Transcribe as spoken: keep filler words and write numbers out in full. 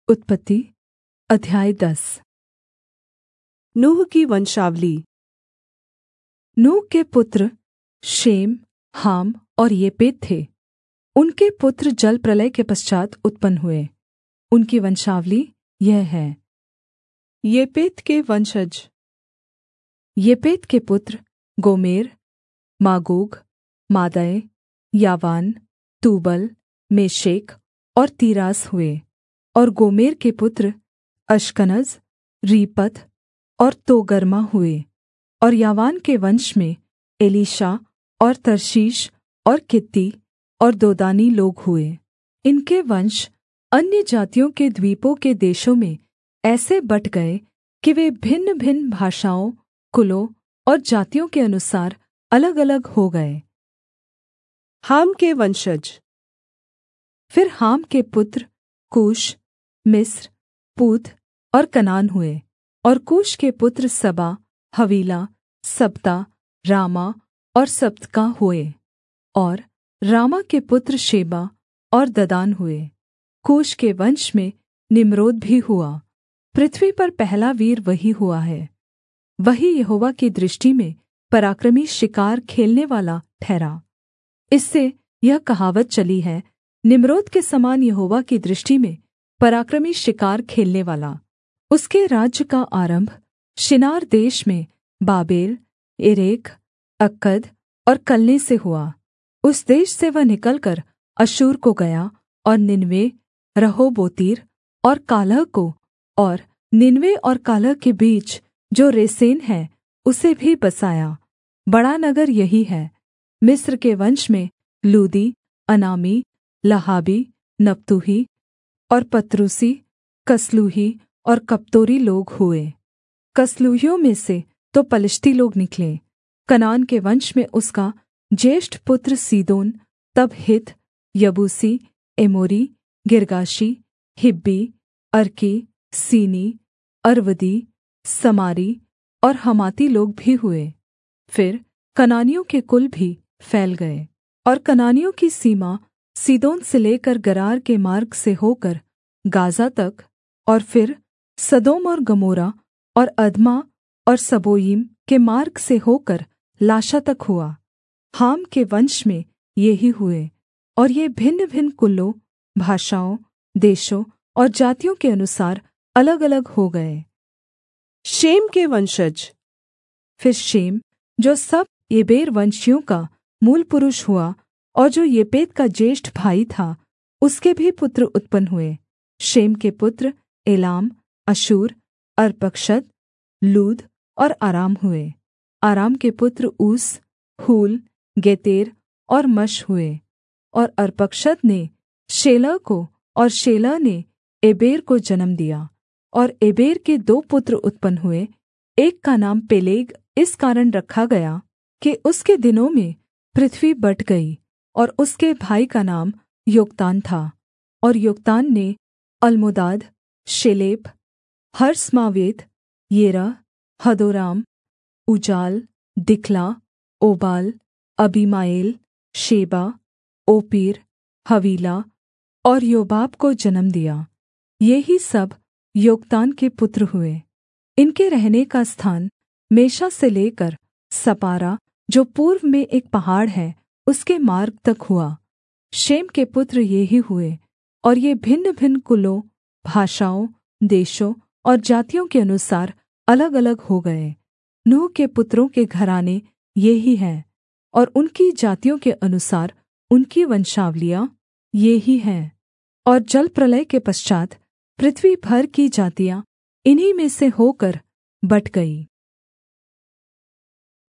उत्पत्ति अध्याय दस। नूह की वंशावली। नूह के पुत्र शेम, हाम और येपेत थे। उनके पुत्र जल प्रलय के पश्चात् उत्पन्न हुए। उनकी वंशावली यह है। येपेत के वंशज। येपेत के पुत्र गोमेर, मागोग, मादै, यावान, तूबल, मेशेक और तीरास हुए। और गोमेर के पुत्र अश्कनज, रीपत और तोगर्मा हुए। और यावान के वंश में एलीशा और तर्शीश और कित्ती और दोदानी लोग हुए। इनके वंश अन्य जातियों के द्वीपों के देशों में ऐसे बँट गए कि वे भिन्नभिन्न भाषाओं, कुलों और जातियों के अनुसार अलगअलग हो गए। हाम के वंशज। फिर हाम के पुत्र कूश, मिस्र, पूत और कनान हुए। और कूश के पुत्र सबा, हवीला, सबता, रामा और सब्तका हुए। और रामा के पुत्र शेबा और ददान हुए। कूश के वंश में निम्रोद भी हुआ। पृथ्वी पर पहला वीर वही हुआ है। वही यहोवा की दृष्टि में पराक्रमी शिकार खेलने वाला ठहरा। इससे यह कहावत चली है, निम्रोद के समान यहोवा की दृष्टि में पराक्रमी शिकार खेलने वाला। उसके राज्य का आरंभ शिनार देश में बाबेल, एरेख, अक्कद और कलने से हुआ। उस देश से वह निकलकर अश्शूर को गया और निनवे, रहोबोतीर और कालह को, और निनवे और कालह के बीच जो रेसेन है उसे भी बसाया। बड़ा नगर यही है। मिस्र के वंश में लूदी, अनामी, लहाबी, नप्तूही और पत्रूसी, कसलूही और कप्तोरी लोग हुए। कसलूहियों में से तो पलिश्ती लोग निकले। कनान के वंश में उसका ज्येष्ठ पुत्र सीदोन, तब हित, यबूसी, एमोरी, गिर्गाशी, हिब्बी, अर्की, सीनी, अर्वदी, समारी और हमाती लोग भी हुए। फिर कनानियों के कुल भी फैल गए। और कनानियों की सीमा सीदोन से लेकर गरार के मार्ग से होकर गाज़ा तक, और फिर सदोम और गमोरा और अदमा और सबोयीम के मार्ग से होकर लाशा तक हुआ। हाम के वंश में ये ही हुए। और ये भिन्नभिन्न कुलों, भाषाओं, देशों और जातियों के अनुसार अलगअलग हो गए। शेम के वंशज। फिर शेम, जो सब एबेर वंशियों का मूल पुरुष हुआ और जो येपेत का ज्येष्ठ भाई था, उसके भी पुत्र उत्पन्न हुए। शेम के पुत्र एलाम, अश्शूर, अर्पक्षद, लूद और आराम हुए। आराम के पुत्र ऊस, हूल, गेतेर और मश हुए। और अर्पक्षद ने शेलह को, और शेलह ने एबेर को जन्म दिया। और एबेर के दो पुत्र उत्पन्न हुए। एक का नाम पेलेग इस कारण रखा गया कि उसके दिनों में पृथ्वी बँट गई, और उसके भाई का नाम योक्तान था। और योक्तान ने Almodad, Sheleph, Hazarmaveth, Jerah, Hadoram, Uzal, Diklah, Obal, Abimael, Sheba, Ophir, Havilah और योबाब को जन्म दिया। ये ही सब योक्तान के पुत्र हुए। इनके रहने का स्थान मेशा से लेकर सपारा, जो पूर्व में एक पहाड़ है, उसके मार्ग तक हुआ। शेम के पुत्र ये ही हुए। और ये भिन्नभिन्न कुलों, भाषाओं, देशों और जातियों के अनुसार अलगअलग हो गए। नूह के पुत्रों के घराने ये ही हैं, और उनकी जातियों के अनुसार उनकी वंशावलियाँ ये ही हैं। और जल प्रलय के पश्चात् पृथ्वी भर की जातियाँ इन्हीं में से होकर बँट गई।